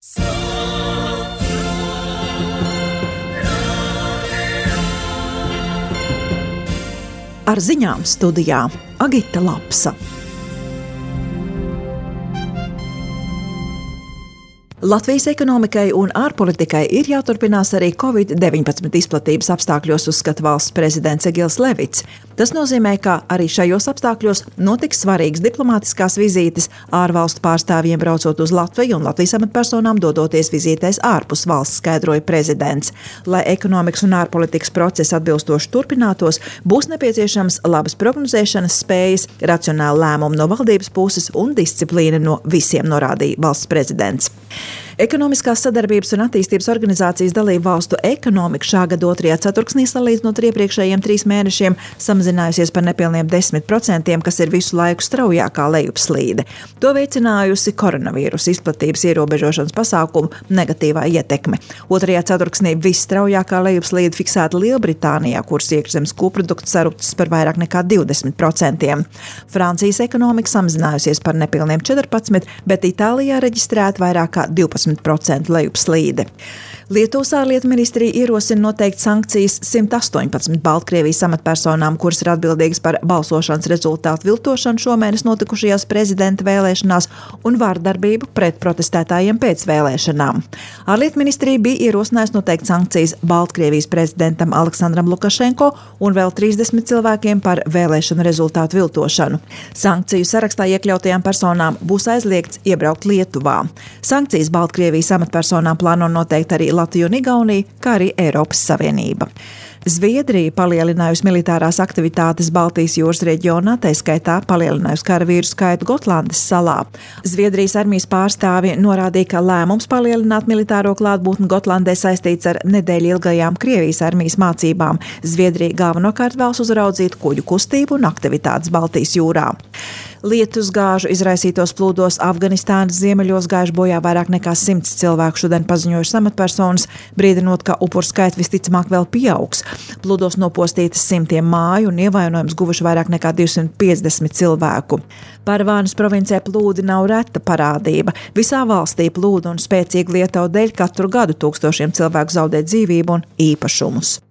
Ar ziņām studijā Agita Lapsa. Latvijas ekonomikai un ārpolitikai ir jāturpinās arī Covid-19 izplatības apstākļos, uzskata valsts prezidents Egils Levits. Tas nozīmē, ka arī šajos apstākļos notiks svarīgas diplomātiskās vizītes, ārvalstu pārstāvjiem braucot uz Latviju un Latvijas amatpersonām dodoties vizītēs ārpus valsts, skaidroja prezidents. Lai ekonomikas un ārpolitikas procesi atbilstoši turpinātos, būs nepieciešams labas prognozēšanas spējas, racionāli lēmumi no valdības puses un disciplīna no visiem, norādīja valsts prezidents. Ekonomiskās sadarbības un attīstības organizācijas dalību valstu ekonomika šā gada 2. ceturksnī salīdzinot ar iepriekšējiem 3 mēnešiem samazinājusies par nepilniem 10%, kas ir visu laiku straujākā lejupslīde. To veicinājusi koronavīrusa izplatības ierobežošanas pasākumu negatīvā ietekme. 2. ceturksnī visstraujākā lejupslīde fiksēta Lielbritānijā, kuras iekšzemes koprodukts saruktas par vairāk nekā 20%. Francijas ekonomika samazinājusies par nepilniem 14%, bet Itālijā reģistrēta vairāk kā 12% lejupslīde. Lietuvas ārlietu ministrija ierosina noteikt sankcijas 118 Baltkrievijas amatpersonām, kuras ir atbildīgas par balsošanas rezultātu viltošanu šomēnes notikušajās prezidenta vēlēšanās un vārdarbību pret protestētājiem pēc vēlēšanām. Ārlietu ministrija bija ierosinājusi noteikt sankcijas Baltkrievijas prezidentam Aleksandram Lukašenko un vēl 30 cilvēkiem par vēlēšanu rezultātu viltošanu. Sankciju sarakstā iekļautajām personām būs aizliegts iebraukt Lietuvā. Sankcijas Baltkrievijas amatpersonām plāno noteikt arī Latviju un Igauniju, kā arī Eiropas Savienība. Zviedrija palielinājusi militārās aktivitātes Baltijas jūras reģionā, tā skaitā palielinājusi karavīru skaitu Gotlandes salā. Zviedrijas armijas pārstāvji norādīja, ka lēmums palielināt militāro klātbūtni Gotlandē saistīts ar nedēļu ilgajām Krievijas armijas mācībām. Zviedrija galvenokārt vēlas uzraudzīt kuģu kustību un aktivitātes Baltijas jūrā. Lietus gāžu izraisītos plūdos Afganistānas ziemeļos gājuši bojā vairāk nekā 100 cilvēku, šodien paziņojušas amatpersonas, brīdinot, ka upuru skaits visticamāk vēl pieaugs. Plūdos nopostītas simtiem māju un ievainojums guvuši vairāk nekā 250 cilvēku. Parvānas provincē plūdi nav reta parādība. Visā valstī plūdu un spēcīgu lietavu dēļ katru gadu tūkstošiem cilvēku zaudē dzīvību un īpašumus.